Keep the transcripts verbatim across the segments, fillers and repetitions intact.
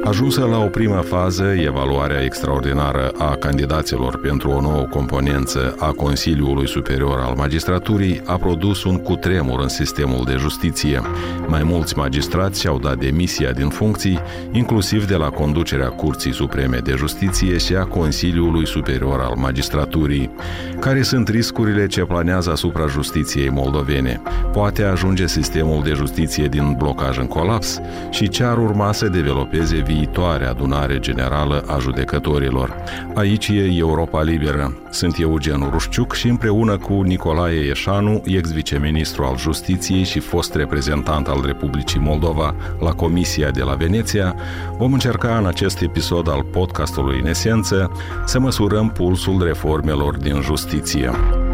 Ajunsă la o primă fază, evaluarea extraordinară a candidaților pentru o nouă componență a Consiliului Superior al Magistraturii a produs un cutremur în sistemul de justiție. Mai mulți magistrați și-au dat demisia din funcții, inclusiv de la conducerea Curții Supreme de Justiție și a Consiliului Superior al Magistraturii. Care sunt riscurile ce planează asupra justiției moldovene? Poate ajunge sistemul de justiție din blocaj în colaps? Și ce ar urma să developeze viitoarea adunare generală a judecătorilor? Aici e Europa Liberă. Sunt Eugen Rușciuc și împreună cu Nicolae Eșanu, ex-viceministru al Justiției și fost reprezentant al Republicii Moldova la Comisia de la Veneția, vom încerca în acest episod al podcastului În Esență să măsurăm pulsul reformelor din justiție.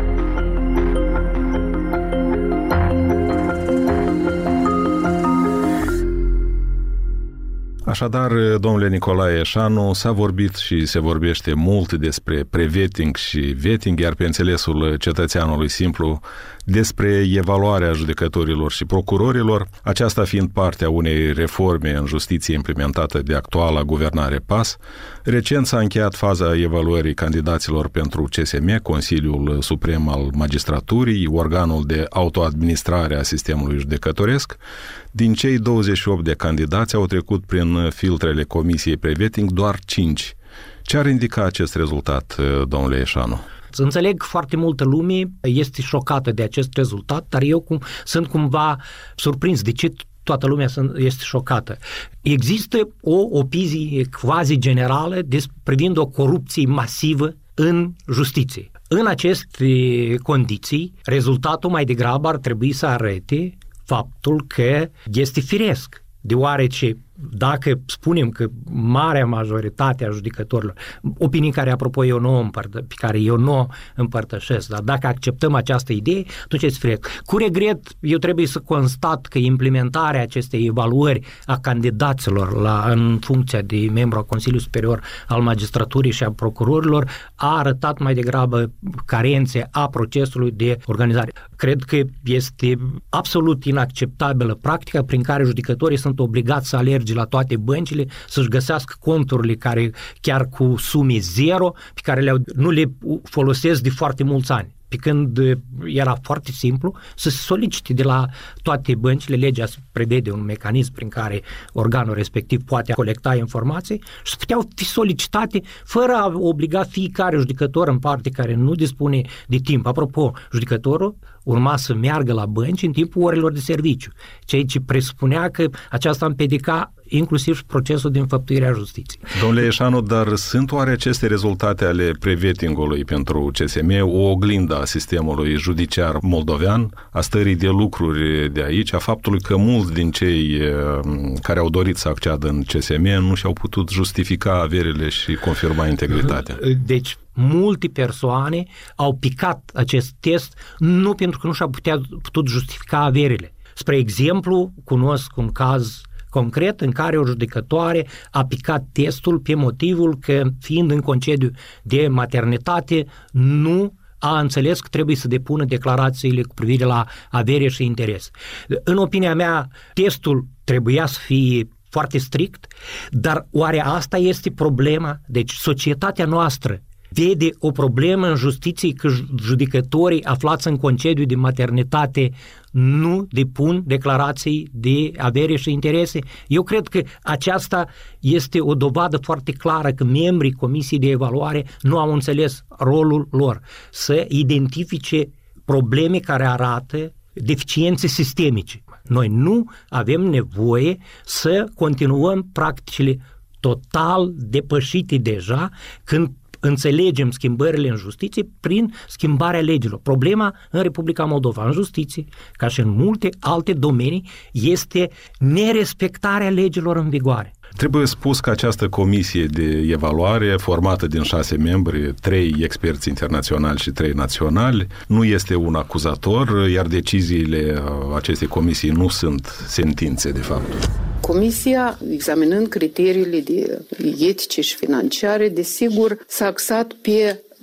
Așadar, domnule Nicolae Eșanu, s-a vorbit și se vorbește mult despre pre-vetting și vetting, iar pe înțelesul cetățeanului simplu despre evaluarea judecătorilor și procurorilor, aceasta fiind partea unei reforme în justiție implementată de actuala guvernare P A S. Recent s-a încheiat faza evaluării candidaților pentru C S M, Consiliul Suprem al Magistraturii, organul de autoadministrare a sistemului judecătoresc. Din cei douăzeci și opt de candidați au trecut prin filtrele Comisiei Pre-vetting doar cinci. Ce ar indica acest rezultat, domnule Eșanu? Înțeleg, foarte multă lume este șocată de acest rezultat, dar eu cum, sunt cumva surprins de ce toată lumea este șocată. Există o opinie quasi generală privind o corupție masivă în justiție. În aceste condiții, rezultatul mai degrabă ar trebui să arate faptul că este firesc, deoarece dacă spunem că marea majoritate a judecătorilor, opinii care, apropo, eu nu împărtă, pe care eu nu împărtășesc, dar dacă acceptăm această idee, atunci este firesc. Cu regret, eu trebuie să constat că implementarea acestei evaluări a candidaților la, în funcția de membru al Consiliului Superior al Magistraturii și a procurorilor a arătat mai degrabă carențe a procesului de organizare. Cred că este absolut inacceptabilă practica prin care judecătorii sunt obligați să alerge la toate băncile, să-și găsească conturile care chiar cu sume zero, pe care le nu le folosesc de foarte mulți ani. Pe când era foarte simplu să se solicite de la toate băncile, legea prevede un mecanism prin care organul respectiv poate colecta informații și să puteau fi solicitate fără a obliga fiecare judecător în parte care nu dispune de timp. Apropo, judecătorul urma să meargă la bănci în timpul orelor de serviciu, ceea ce presupunea că aceasta împiedica inclusiv și procesul de înfăptuire a justiției. Domnule Eșanu, dar sunt oare aceste rezultate ale pre-vetting-ului pentru C S M o oglindă a sistemului judiciar moldovean, a stării de lucruri de aici, a faptului că mulți din cei care au dorit să acceadă în C S M nu și-au putut justifica averile și confirma integritatea? Deci, multe persoane au picat acest test nu pentru că nu și-au putut justifica averile. Spre exemplu, cunosc un caz concret în care o judecătoare a picat testul pe motivul că, fiind în concediu de maternitate, nu a înțeles că trebuie să depună declarațiile cu privire la avere și interes. În opinia mea, testul trebuia să fie foarte strict, dar oare asta este problema? Deci societatea noastră vede o problemă în justiție că judecătorii aflați în concediu de maternitate nu depun declarații de avere și interese. Eu cred că aceasta este o dovadă foarte clară că membrii Comisiei de Evaluare nu au înțeles rolul lor să identifice probleme care arată deficiențe sistemice. Noi nu avem nevoie să continuăm practicile total depășite deja când înțelegem schimbările în justiție prin schimbarea legilor. Problema în Republica Moldova, în justiție, ca și în multe alte domenii, este nerespectarea legilor în vigoare. Trebuie spus că această comisie de evaluare, formată din șase membri, trei experți internaționali și trei naționali, nu este un acuzator, iar deciziile acestei comisii nu sunt sentințe, de fapt. Comisia, examinând criteriile de etice și financiare, desigur, s-a axat pe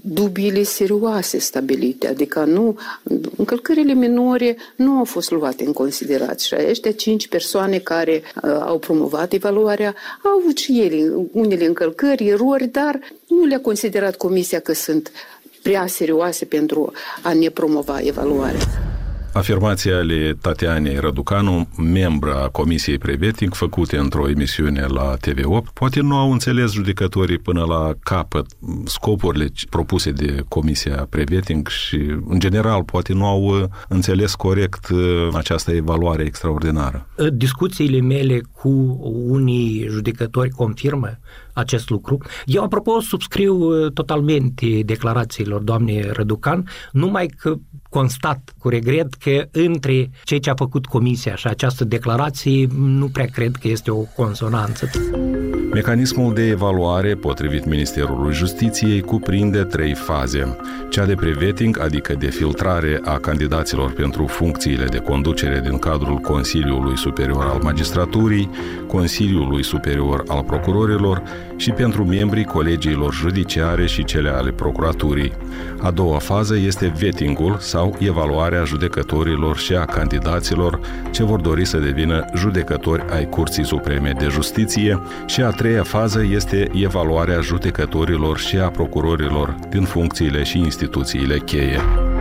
dubiile serioase stabilite, adică nu, încălcările minore nu au fost luate în considerare și aceștia cinci persoane care uh, au promovat evaluarea au avut și ele unele încălcări, erori, dar nu le-a considerat comisia că sunt prea serioase pentru a ne promova evaluarea. Afirmația ale Tatianei Răducanu, membră a Comisiei Prevetting, făcute într-o emisiune la T V opt, poate nu au înțeles judecătorii până la capăt scopurile propuse de Comisia Prevetting și, în general, poate nu au înțeles corect această evaluare extraordinară. Discuțiile mele cu unii judecători confirmă acest lucru. Eu, apropo, subscriu totalmente declarațiilor doamnei Răducan, numai că constat cu regret că între ceea ce a făcut comisia și această declarație nu prea cred că este o consonanță. Mecanismul de evaluare, potrivit Ministerului Justiției, cuprinde trei faze. Cea de prevetting, adică de filtrare a candidaților pentru funcțiile de conducere din cadrul Consiliului Superior al Magistraturii, Consiliului Superior al Procurorilor și pentru membrii colegiilor judiciare și cele ale procuraturii. A doua fază este vettingul sau evaluarea judecătorilor și a candidaților ce vor dori să devină judecători ai Curții Supreme de Justiție și a treia fază este evaluarea judecătorilor și a procurorilor din funcțiile și instituțiile cheie.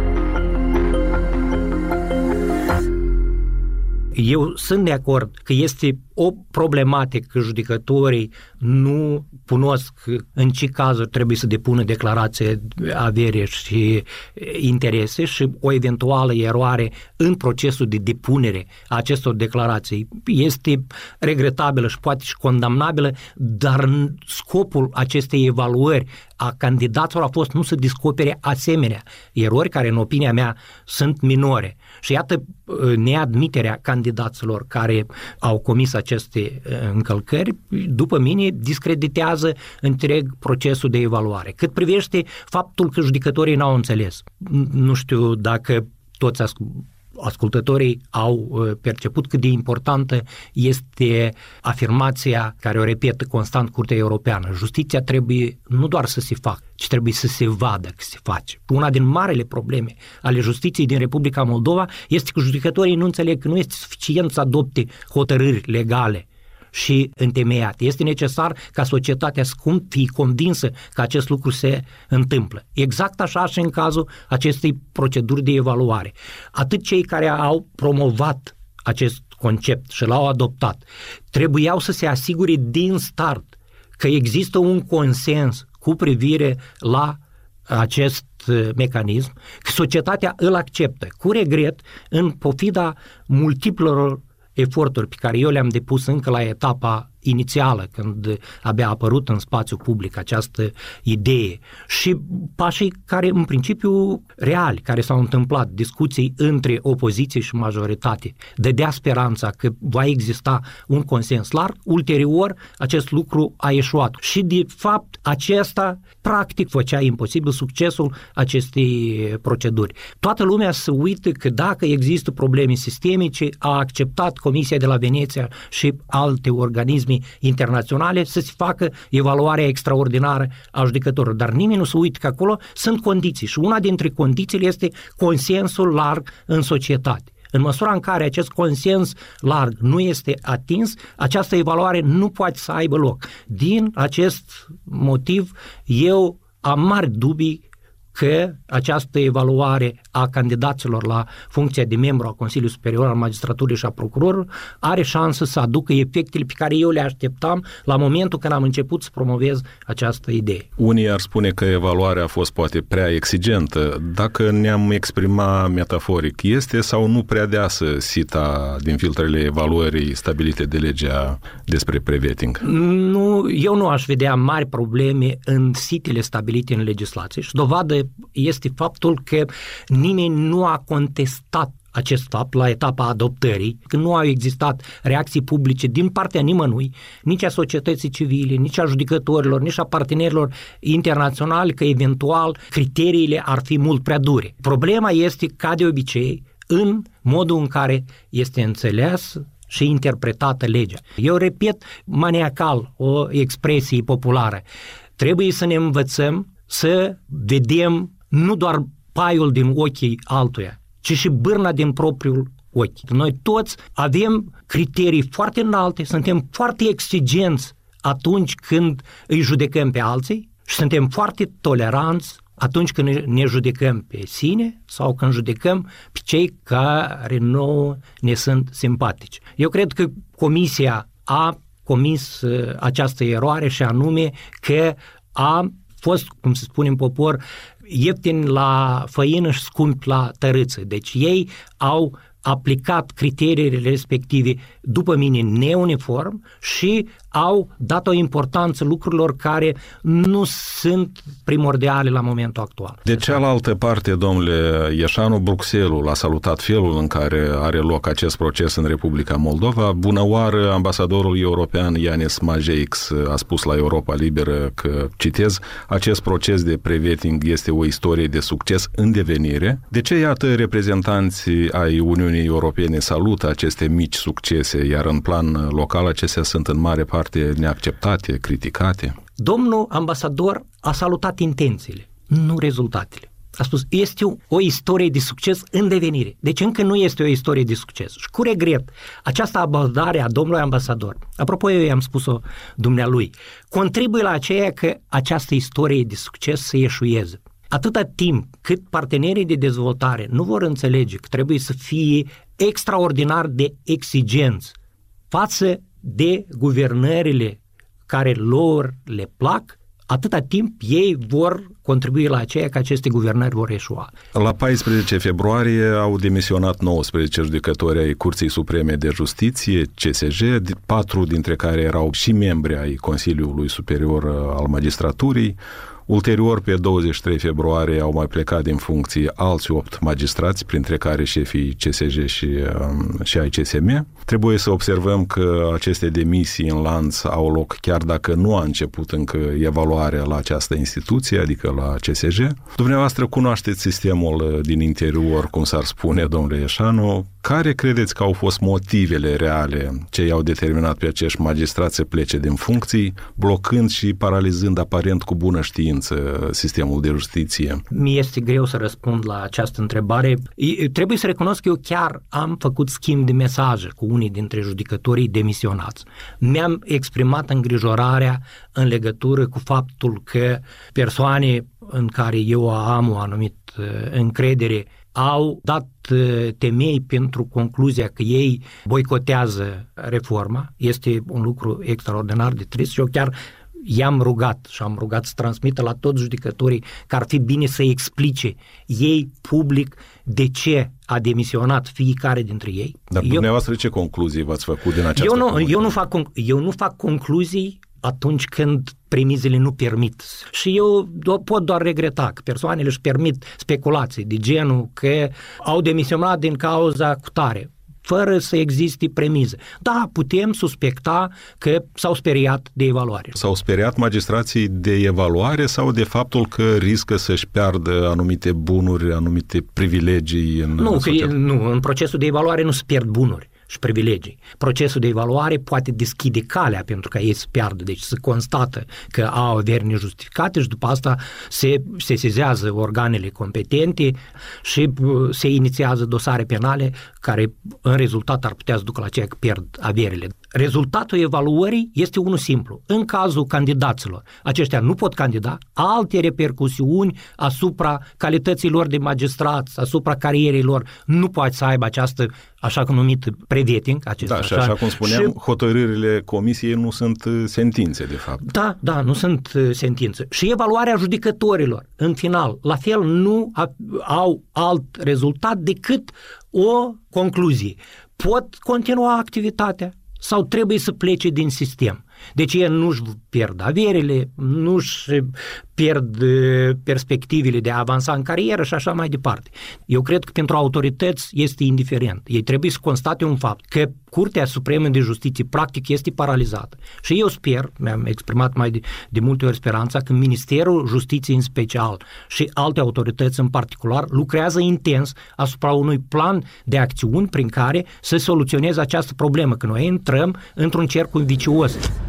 Eu sunt de acord că este o problematică că judecătorii nu cunosc în ce cazuri trebuie să depună declarație avere și interese și o eventuală eroare în procesul de depunere a acestor declarații este regretabilă și poate și condamnabilă, dar scopul acestei evaluări a candidaților a fost nu să descopere asemenea erori care, în opinia mea, sunt minore. Și iată, neadmiterea candidaților care au comis aceste încălcări, după mine, discreditează întreg procesul de evaluare. Cât privește faptul că judecătorii n-au înțeles, nu știu dacă toți ascultătorii au perceput cât de importantă este afirmația care o repetă constant Curtea Europeană. Justiția trebuie nu doar să se facă, ci trebuie să se vadă că se face. Una din marele probleme ale justiției din Republica Moldova este că judecătorii nu înțeleg că nu este suficient să adopte hotărâri legale și întemeiate. Este necesar ca societatea să fie convinsă că acest lucru se întâmplă. Exact așa și în cazul acestei proceduri de evaluare. Atât cei care au promovat acest concept și l-au adoptat, trebuiau să se asigure din start că există un consens cu privire la acest mecanism, că societatea îl acceptă. Cu regret, în pofida multiplelor eforturi pe care eu le-am depus încă la etapa inițială, când abia a apărut în spațiu public această idee, și pașii care, în principiu, reali, care s-au întâmplat, discuții între opoziție și majoritate, dădea speranța că va exista un consens larg, ulterior acest lucru a eșuat. Și, de fapt, acesta, practic, făcea imposibil succesul acestei proceduri. Toată lumea se uită că dacă există probleme sistemice, a acceptat Comisia de la Veneția și alte organisme internaționale să se facă evaluarea extraordinară a judecătorilor. Dar nimeni nu se uită că acolo sunt condiții și una dintre condițiile este consensul larg în societate. În măsura în care acest consens larg nu este atins, această evaluare nu poate să aibă loc. Din acest motiv, eu am mari dubii că această evaluare a candidaților la funcția de membru a Consiliului Superior al Magistraturii și a Procurorilor are șansă să aducă efectele pe care eu le așteptam la momentul când am început să promovez această idee. Unii ar spune că evaluarea a fost poate prea exigentă. Dacă ne-am exprima metaforic, este sau nu prea deasă sita din filtrele evaluării stabilite de legea despre prevetting? Nu, eu nu aș vedea mari probleme în sitele stabilite în legislație și dovadă este faptul că nimeni nu a contestat acest fapt la etapa adoptării, că nu au existat reacții publice din partea nimănui, nici a societății civile, nici a judecătorilor, nici a partenerilor internaționali, că eventual criteriile ar fi mult prea dure. Problema este, ca de obicei, în modul în care este înțeles și interpretată legea. Eu repet maniacal o expresie populară. Trebuie să ne învățăm să vedem nu doar paiul din ochii altuia, ci și bârna din propriul ochi. Noi toți avem criterii foarte înalte, suntem foarte exigenți atunci când îi judecăm pe alții și suntem foarte toleranți atunci când ne judecăm pe sine sau când judecăm pe cei care nu ne sunt simpatici. Eu cred că Comisia a comis această eroare și anume că a fost, cum se spune în popor, ieftin la făină și scump la tărâță. Deci ei au aplicat criteriile respective, după mine, neuniform și au dat o importanță lucrurilor care nu sunt primordiale la momentul actual. De cealaltă parte, domnule Ieșanu, Bruxelles a salutat felul în care are loc acest proces în Republica Moldova. Bună oară, ambasadorul european Yanis Majeix a spus la Europa Liberă că, citez, acest proces de pre-vetting este o istorie de succes în devenire. De ce, iată, reprezentanții ai Uniunii Europene salută aceste mici succese, iar în plan local acestea sunt în mare parte neacceptate, criticate? Domnul ambasador a salutat intențiile, nu rezultatele. A spus, este o, o istorie de succes în devenire. Deci încă nu este o istorie de succes. Și cu regret, această abordare a domnului ambasador, apropo eu i-am spus-o dumnealui, contribuie la aceea că această istorie de succes să eșueze. Atâta timp cât partenerii de dezvoltare nu vor înțelege că trebuie să fie extraordinar de exigenți față de guvernările care lor le plac, atâta timp ei vor contribui la aceea că aceste guvernări vor eșua. La paisprezece februarie au demisionat nouăsprezece judecători ai Curții Supreme de Justiție, C S J, patru dintre care erau și membri ai Consiliului Superior al Magistraturii. Ulterior, pe douăzeci și trei februarie, au mai plecat din funcție alți opt magistrați, printre care șefii C S J și, um, și ai C S M. Trebuie să observăm că aceste demisii în lanț au loc chiar dacă nu a început încă evaluarea la această instituție, adică la C S J. Dumneavoastră cunoașteți sistemul din interior, cum s-ar spune, domnule Ieșanu. Care credeți că au fost motivele reale ce i-au determinat pe acești magistrați să plece din funcții, blocând și paralizând aparent cu bună știință sistemul de justiție? Mi este greu să răspund la această întrebare. Trebuie să recunosc că eu chiar am făcut schimb de mesaje cu unii dintre judecătorii demisionați. Mi-am exprimat îngrijorarea în legătură cu faptul că persoane în care eu am o anumită încredere au dat temei pentru concluzia că ei boicotează reforma. Este un lucru extraordinar de trist și eu chiar i-am rugat și am rugat să transmită la toți judecătorii că ar fi bine să explice ei public de ce a demisionat fiecare dintre ei. Dar eu, dumneavoastră ce concluzii v-ați făcut din această eu nu, eu nu fac Eu nu fac concluzii atunci când premizele nu permit. Și eu do- pot doar regreta că persoanele își permit speculații de genul că au demisionat din cauza cutare, fără să existe premize. Da, putem suspecta că s-au speriat de evaluare. S-au speriat magistrații de evaluare sau de faptul că riscă să-și piardă anumite bunuri, anumite privilegii? În nu, că, nu, în procesul de evaluare nu se pierd bunuri și privilegii. Procesul de evaluare poate deschide calea pentru ca ei să piardă, deci se constată că au averi nejustificate și după asta se sesizează organele competente și se inițiază dosare penale care în rezultat ar putea să ducă la ceea că pierd averile. Rezultatul evaluării este unul simplu. În cazul candidaților, aceștia nu pot candida, alte repercusiuni asupra calității lor de magistrați, asupra carierei lor, nu poate să aibă această așa numită pre-vetting. Da, și așa cum spuneam, și hotărârile comisiei nu sunt sentințe, de fapt. Da, da, nu sunt sentințe. Și evaluarea judecătorilor, în final, la fel nu au alt rezultat decât o concluzie. Pot continua activitatea sau trebuie să plece din sistem. Deci ei nu-și pierd averile, nu-și pierd perspectivele de a avansa în carieră și așa mai departe. Eu cred că pentru autorități este indiferent. Ei trebuie să constate un fapt, că Curtea Supremă de Justiție practic este paralizată. Și eu sper, mi-am exprimat mai de, de multe ori speranța, că Ministerul Justiției în special și alte autorități în particular lucrează intens asupra unui plan de acțiuni prin care să soluționeze această problemă, că noi intrăm într-un cerc vicios.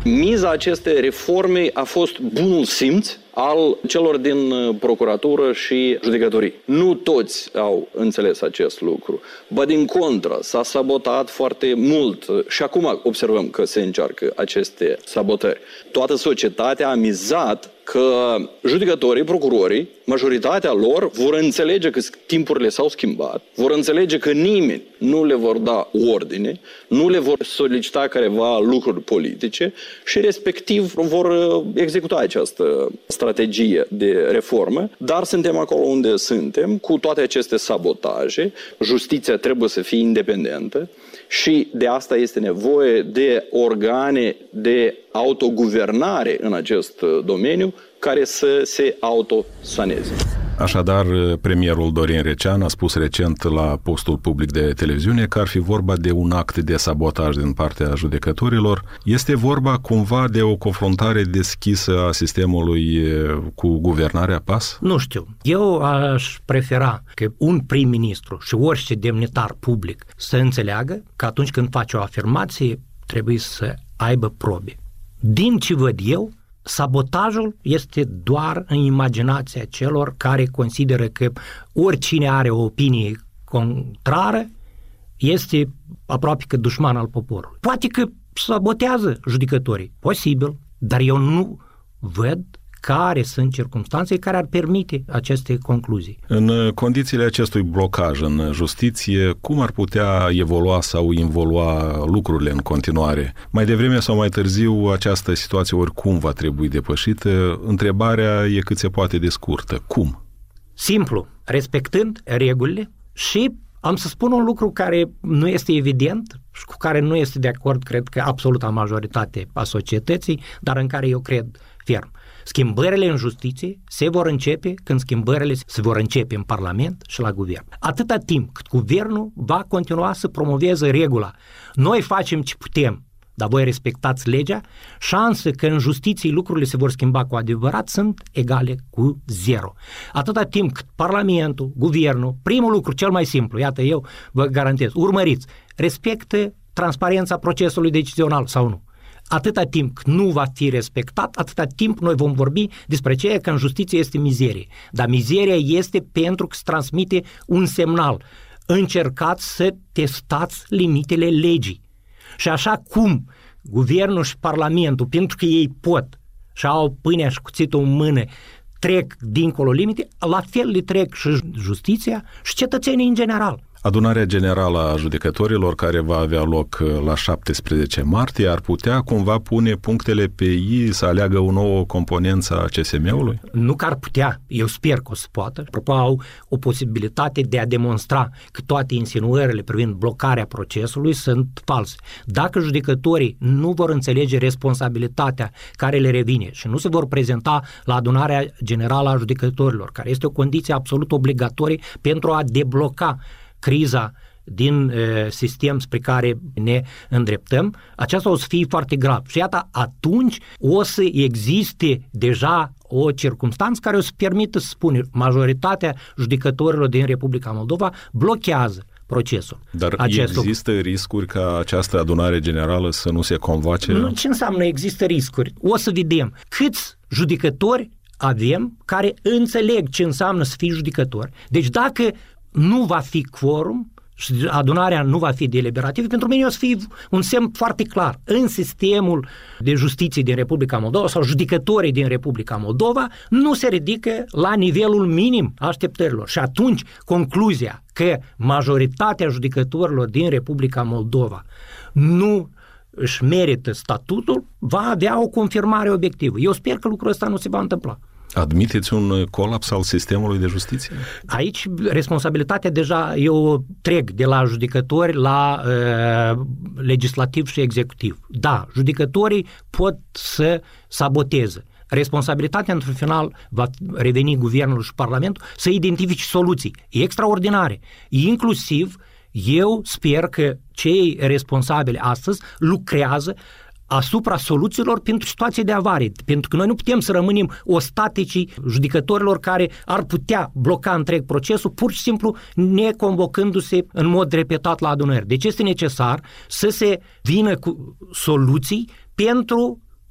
Miza acestei reforme a fost bunul simț al celor din procuratură și judecătorii. Nu toți au înțeles acest lucru. Ba din contră, s-a sabotat foarte mult și acum observăm că se încearcă aceste sabotări. Toată societatea a mizat că judecătorii, procurorii, majoritatea lor vor înțelege că timpurile s-au schimbat, vor înțelege că nimeni nu le vor da ordine, nu le vor solicita careva lucruri politice și respectiv vor executa această strategie de reformă, dar suntem acolo unde suntem, cu toate aceste sabotaje, justiția trebuie să fie independentă și de asta este nevoie de organe de autoguvernare în acest domeniu care să se autosaneze. Așadar, premierul Dorin Recean a spus recent la postul public de televiziune că ar fi vorba de un act de sabotaj din partea judecătorilor. Este vorba cumva de o confruntare deschisă a sistemului cu guvernarea P A S? Nu știu. Eu aș prefera că un prim-ministru și orice demnitar public să înțeleagă că atunci când face o afirmație trebuie să aibă probe. Din ce văd eu, sabotajul este doar în imaginația celor care consideră că oricine are o opinie contrară este aproape că dușman al poporului. Poate că sabotează judecătorii, posibil, dar eu nu văd care sunt circumstanțe care ar permite aceste concluzii. În condițiile acestui blocaj în justiție, cum ar putea evolua sau involua lucrurile în continuare? Mai devreme sau mai târziu, această situație oricum va trebui depășită. Întrebarea e cât se poate de scurtă. Cum? Simplu, respectând regulile și am să spun un lucru care nu este evident și cu care nu este de acord, cred că absoluta majoritate a societății, dar în care eu cred ferm. Schimbările în justiție se vor începe când schimbările se vor începe în Parlament și la guvern. Atâta timp cât guvernul va continua să promoveze regula. Noi facem ce putem, dar voi respectați legea, șanse că în justiție lucrurile se vor schimba cu adevărat sunt egale cu zero. Atâta timp cât Parlamentul, guvernul, primul lucru cel mai simplu, iată eu vă garantez, urmăriți, respectă transparența procesului decizional sau nu. Atâta timp cât nu va fi respectat, atâta timp noi vom vorbi despre ceea că în justiție este mizerie. Dar mizeria este pentru că se transmite un semnal. Încercați să testați limitele legii. Și așa cum guvernul și parlamentul, pentru că ei pot și au pâinea și cuțitul în mână, trec dincolo limite, la fel le trec și justiția și cetățenii în general. Adunarea generală a judecătorilor, care va avea loc la șaptesprezece martie, ar putea cumva pune punctele pe i, să aleagă o nouă componență a C S M-ului? Nu că ar putea, eu sper că o să poată. Apropo, au o posibilitate de a demonstra că toate insinuările privind blocarea procesului sunt false. Dacă judecătorii nu vor înțelege responsabilitatea care le revine și nu se vor prezenta la adunarea generală a judecătorilor, care este o condiție absolut obligatorie pentru a debloca criza din e, sistem spre care ne îndreptăm, aceasta o să fie foarte grav. Și iată, atunci o să existe deja o circumstanță care o să permită să spune majoritatea judecătorilor din Republica Moldova blochează procesul. Dar există lucru. riscuri ca această adunare generală să nu se convoace? Nu, ce înseamnă există riscuri? O să vedem câți judecători avem care înțeleg ce înseamnă să fii judecător. Deci dacă nu va fi quorum și adunarea nu va fi deliberativă, pentru mine o să fie un semn foarte clar. În sistemul de justiție din Republica Moldova sau judecătorii din Republica Moldova nu se ridică la nivelul minim așteptărilor. Și atunci concluzia că majoritatea judecătorilor din Republica Moldova nu își merită statutul va avea o confirmare obiectivă. Eu sper că lucrul ăsta nu se va întâmpla. Admiteți un colaps al sistemului de justiție? Aici responsabilitatea deja eu trec de la judecători la uh, legislativ și executiv. Da, judecătorii pot să saboteze. Responsabilitatea, într-un final, va reveni guvernul și parlamentul să identifice soluții extraordinare. Inclusiv, eu sper că cei responsabili astăzi lucrează asupra soluțiilor pentru situații de avarie, pentru că noi nu putem să rămânem ostaticii judecătorilor care ar putea bloca întreg procesul, pur și simplu neconvocându-se în mod repetat la adunări. Deci este necesar să se vină cu soluții pentru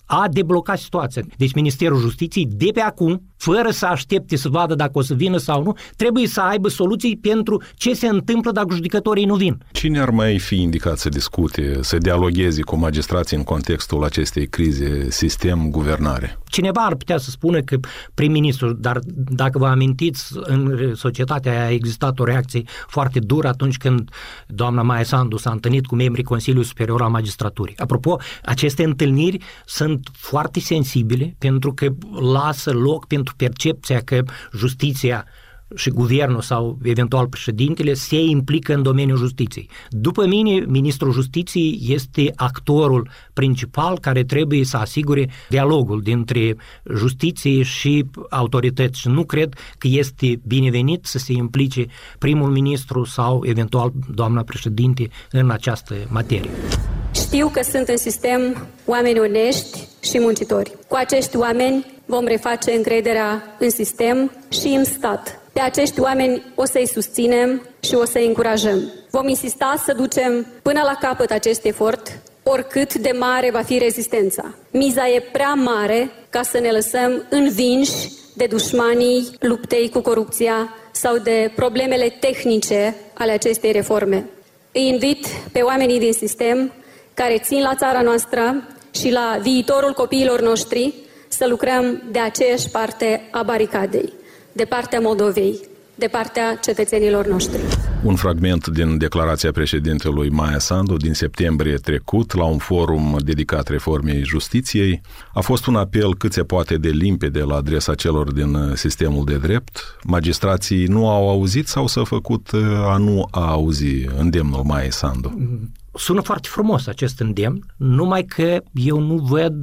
a deblocat situația. Deci Ministerul Justiției, de pe acum, fără să aștepte să vadă dacă o să vină sau nu, trebuie să aibă soluții pentru ce se întâmplă dacă judecătorii nu vin. Cine ar mai fi indicat să discute, să dialogueze cu magistrații în contextul acestei crize, sistem, guvernare? Cineva ar putea să spună că prim-ministru, dar dacă vă amintiți, în societatea a existat o reacție foarte dură atunci când doamna Maia Sandu s-a întâlnit cu membrii Consiliului Superior al Magistraturii. Apropo, aceste întâlniri sunt foarte sensibile pentru că lasă loc pentru percepția că justiția și guvernul sau eventual președintele se implică în domeniul justiției. După mine, ministrul justiției este actorul principal care trebuie să asigure dialogul dintre justiție și autorități și nu cred că este binevenit să se implice primul ministru sau eventual doamna președinte în această materie. Știu că sunt în sistem oameni onești și muncitori. Cu acești oameni vom reface încrederea în sistem și în stat. Pe acești oameni o să-i susținem și o să-i încurajăm. Vom insista să ducem până la capăt acest efort, oricât de mare va fi rezistența. Miza e prea mare ca să ne lăsăm învinși de dușmanii luptei cu corupția sau de problemele tehnice ale acestei reforme. Îi invit pe oamenii din sistem care țin la țara noastră și la viitorul copiilor noștri să lucrăm de aceeași parte a baricadei, de partea Moldovei, de partea cetățenilor noștri. Un fragment din declarația președintelui Maia Sandu din septembrie trecut la un forum dedicat reformei justiției a fost un apel cât se poate de limpede la adresa celor din sistemul de drept. Magistrații nu au auzit sau s-a făcut a nu a auzi îndemnul Maiei Sandu? Sună foarte frumos acest îndemn, numai că eu nu văd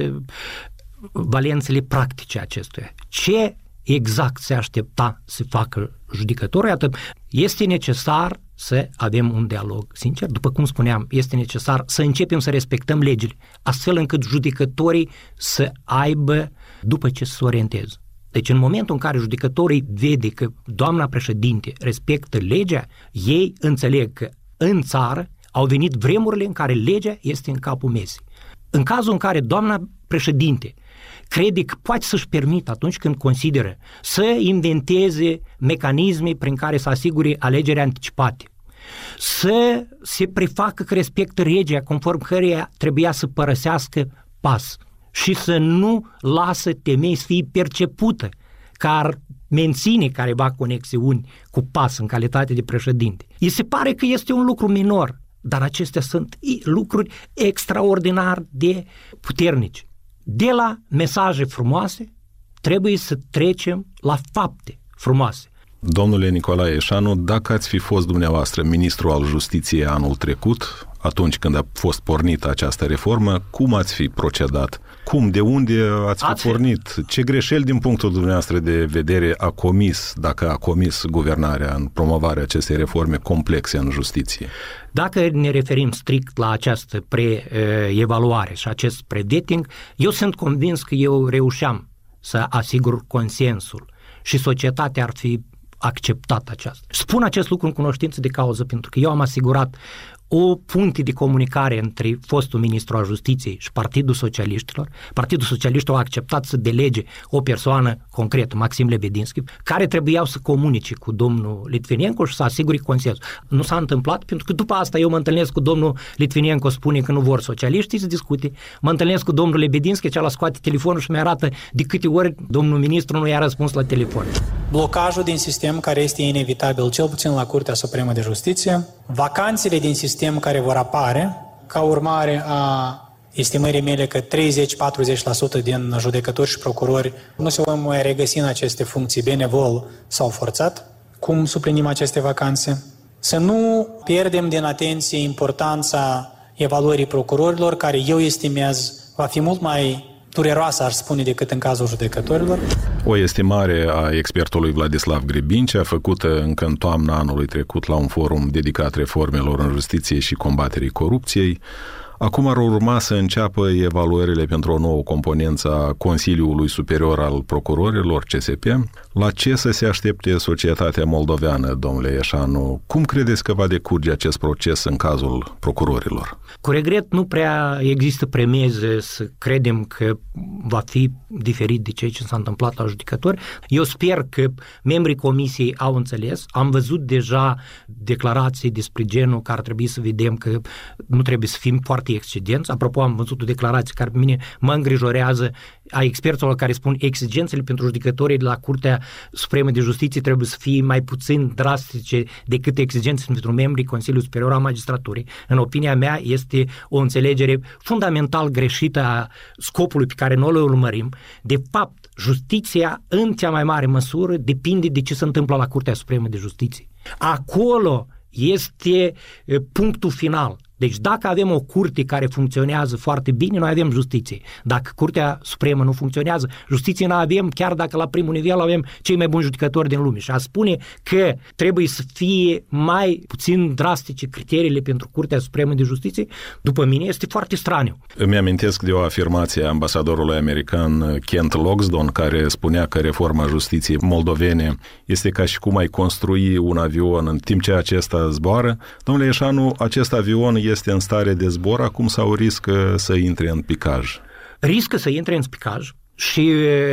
valențele practice acestuia. Ce exact se aștepta să facă judecătorul? Iată, este necesar să avem un dialog sincer. După cum spuneam, este necesar să începem să respectăm legile, astfel încât judecătorii să aibă după ce să se orienteze. Deci în momentul în care judecătorii vede că doamna președinte respectă legea, ei înțeleg că în țară au venit vremurile în care legea este în capul mesei. În cazul în care doamna președinte crede că poate să-și permită atunci când consideră să inventeze mecanisme prin care să asigure alegeri anticipate, să se prefacă că respectă legea conform căreia trebuia să părăsească P A S și să nu lasă temei să fie percepută că ar menține careva conexiuni cu P A S în calitate de președinte. Îi se pare că este un lucru minor, dar acestea sunt lucruri extraordinar de puternice. De la mesaje frumoase trebuie să trecem la fapte frumoase. Domnule Nicolae Eșanu, dacă ați fi fost dumneavoastră ministru al justiției anul trecut, atunci când a fost pornită această reformă, cum ați fi procedat? Cum, de unde ați fi ați pornit? Fi... Ce greșeli din punctul dumneavoastră de vedere a comis, dacă a comis guvernarea în promovarea acestei reforme complexe în justiție? Dacă ne referim strict la această pre-evaluare și acest pre-vetting, eu sunt convins că eu reușeam să asigur consensul și societatea ar fi acceptat aceasta. Spun acest lucru în cunoștință de cauză pentru că eu am asigurat o punte de comunicare între fostul ministru al Justiției și Partidul Socialiștilor. Partidul Socialiștilor a acceptat să delege o persoană concretă, Maxim Lebedinski, care trebuiau să comunice cu domnul Litvinenko și să asigure consensul. Nu s-a întâmplat pentru că după asta eu mă întâlnesc cu domnul Litvinenko, spune că nu vor socialiștii să discute, mă întâlnesc cu domnul Lebedinski, cealaltă scoate telefonul și mi-arată de câte ori domnul ministru nu i-a răspuns la telefon. Blocajul din sistem care este inevitabil, cel puțin la Curtea Supremă de Justiție, vacanțele din sistem care vor apare ca urmare a estimării mele că treizeci-patruzeci la sută din judecători și procurori nu se vor mai regăsi în aceste funcții benevol sau forțat. Cum suplinim aceste vacanțe? Să nu pierdem din atenție importanța evaluării procurorilor, care eu estimez va fi mult mai dureroasă, aș spune, decât în cazul judecătorilor. O estimare a expertului Vladislav Gribincea, făcută încă în toamna anului trecut la un forum dedicat reformelor în justiție și combaterii corupției, Acum ar urma să înceapă evaluările pentru o nouă componență a Consiliului Superior al Procurorilor, C S P. La ce să se aștepte societatea moldoveană, domnule Ieșanu? Cum credeți că va decurge acest proces în cazul procurorilor? Cu regret, nu prea există premize să credem că va fi diferit de ceea ce s-a întâmplat la judecători. Eu sper că membrii comisiei au înțeles. Am văzut deja declarații despre genul că ar trebui să vedem că nu trebuie să fim foarte excedenți. Apropo, am văzut o declarație care pe mine mă îngrijorează a experților care spun exigențele pentru judecătorii de la Curtea Supremă de Justiție trebuie să fie mai puțin drastice decât exigențele pentru membrii Consiliului Superior al Magistraturii. În opinia mea este o înțelegere fundamental greșită a scopului pe care noi îl urmărim. De fapt, justiția în cea mai mare măsură depinde de ce se întâmplă la Curtea Supremă de Justiție. Acolo este punctul final. Deci dacă avem o curte care funcționează foarte bine, noi avem justiție. Dacă Curtea Supremă nu funcționează, justiție nu avem, chiar dacă la primul nivel avem cei mai buni judecători din lume. Și a spune că trebuie să fie mai puțin drastice criteriile pentru Curtea Supremă de Justiție, după mine este foarte straniu. Îmi amintesc de o afirmație a ambasadorului american Kent Loxton, care spunea că reforma justiției moldovene este ca și cum ai construi un avion în timp ce acesta zboară. Domnule Ieșanu, acest avion este în stare de zbor acum sau riscă să intre în picaj? Riscă să intre în picaj și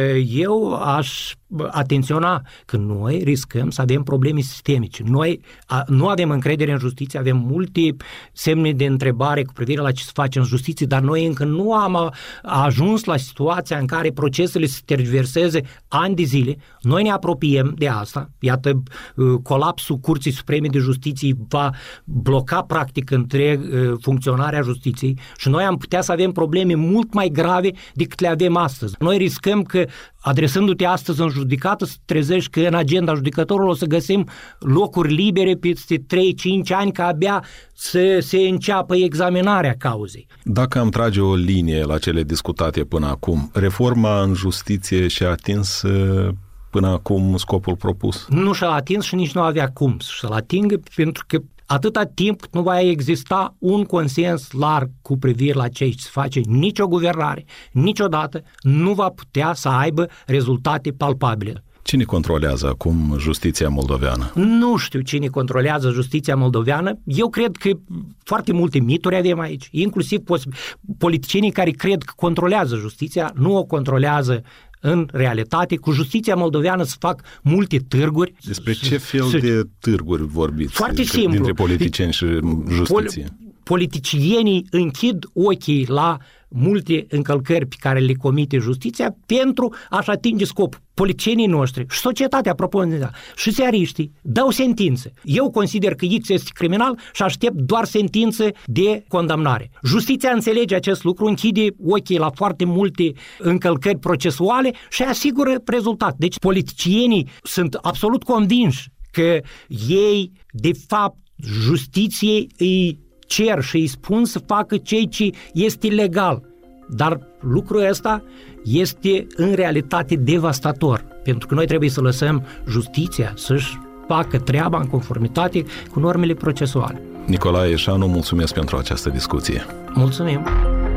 eu aș atenționa că noi riscăm să avem probleme sistemice. Noi a, nu avem încredere în justiție, avem multe semne de întrebare cu privire la ce se face în justiție, dar noi încă nu am a, ajuns la situația în care procesele se tergiverseze ani de zile. Noi ne apropiem de asta. Iată, colapsul Curții Supreme de Justiție va bloca practic întreg funcționarea justiției și noi am putea să avem probleme mult mai grave decât le avem astăzi. Noi riscăm că adresându-te astăzi în judecată, să trezești că în agenda judecătorului o să găsim locuri libere peste trei cinci ani ca abia să se înceapă examinarea cauzei. Dacă am trage o linie la cele discutate până acum, reforma în justiție și-a atins până acum scopul propus? Nu și-a atins și nici nu avea cum să-l atingă, pentru că atâta timp cât nu va exista un consens larg cu privire la ce se face, nicio guvernare, niciodată nu va putea să aibă rezultate palpabile. Cine controlează acum justiția moldoveană? Nu știu cine controlează justiția moldoveană. Eu cred că foarte multe mituri avem aici, inclusiv politicienii care cred că controlează justiția, nu o controlează în realitate. Cu justiția moldoveană se fac multe târguri. Despre ce fel s- de târguri vorbiți? Foarte simplu. Dintre politicieni și justiție. Pol- politicienii închid ochii la multe încălcări pe care le comite justiția pentru a-și atinge scopul. Politicienii noștri și societatea, apropo, și ziariștii dau sentințe. Eu consider că X este criminal și aștept doar sentințe de condamnare. Justiția înțelege acest lucru, închide ochii la foarte multe încălcări procesuale și asigură rezultat. Deci politicienii sunt absolut convinși că ei, de fapt, justiției îi cer și îi spun să facă ceea ce este legal. Dar lucrul ăsta este în realitate devastator, pentru că noi trebuie să lăsăm justiția să-și facă treaba în conformitate cu normele procesuale. Nicolae Ieșanu, mulțumesc pentru această discuție. Mulțumim!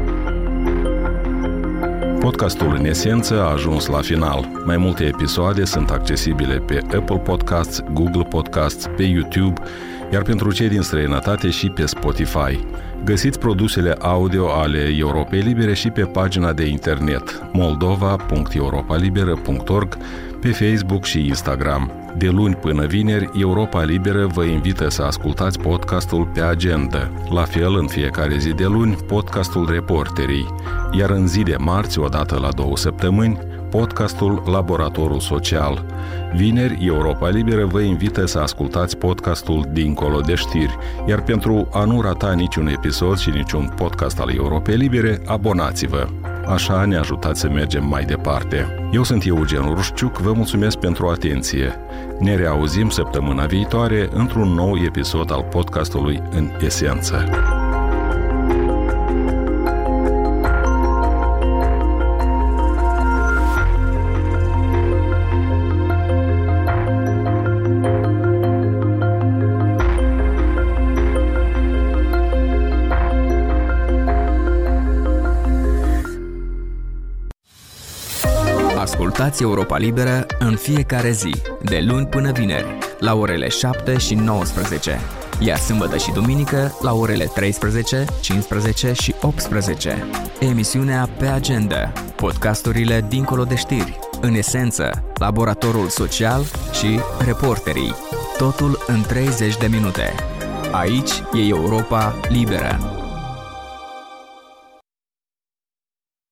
Podcastul în esență a ajuns la final. Mai multe episoade sunt accesibile pe Apple Podcasts, Google Podcasts, pe YouTube, iar pentru cei din străinătate și pe Spotify. Găsiți produsele audio ale Europei Libere și pe pagina de internet moldova punct europa liberă punct org, pe Facebook și Instagram. De luni până vineri, Europa Liberă vă invită să ascultați podcastul Pe Agenda. La fel, în fiecare zi de luni, podcastul Reporterii. Iar în zi de marți, odată la două săptămâni, podcastul Laboratorul Social. Vineri, Europa Liberă vă invită să ascultați podcastul Dincolo de Știri, iar pentru a nu rata niciun episod și niciun podcast al Europei Libere, abonați-vă. Așa ne ajutați să mergem mai departe. Eu sunt Eugen Rușciuc, vă mulțumesc pentru atenție. Ne reauzim săptămâna viitoare într-un nou episod al podcastului În Esență. Ascultați Europa Liberă în fiecare zi, de luni până vineri, la orele șapte și nouăsprezece, iar sâmbătă și duminică la orele treisprezece, cincisprezece și optsprezece. Emisiunea Pe Agenda, podcasturile dincolo de știri, în esență, laboratorul social și reporterii. Totul în treizeci de minute. Aici e Europa Liberă.